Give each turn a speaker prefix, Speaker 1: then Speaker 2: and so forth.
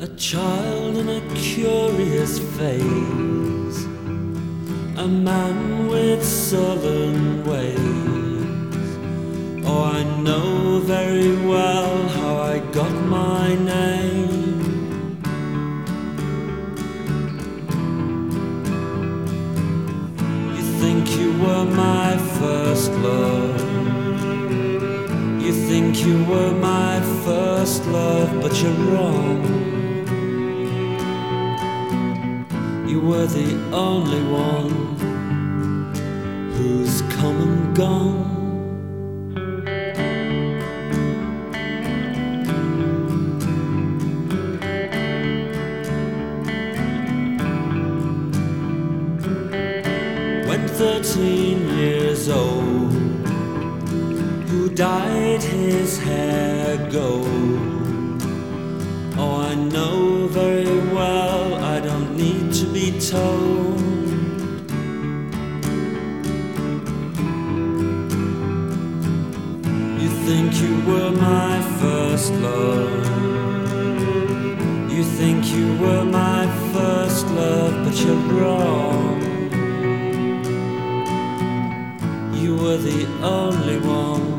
Speaker 1: A child in a curious phase, a man with sullen ways. Oh, I know very well how I got my name. You think you were my first love, you think you were my first love, but you're wrong. You were the only one who's come and gone. When 13 years old, who dyed his hair gold. Oh, I know very well, I don't need to be told. You think you were my first love, you think you were my first love, but you're wrong. You were the only one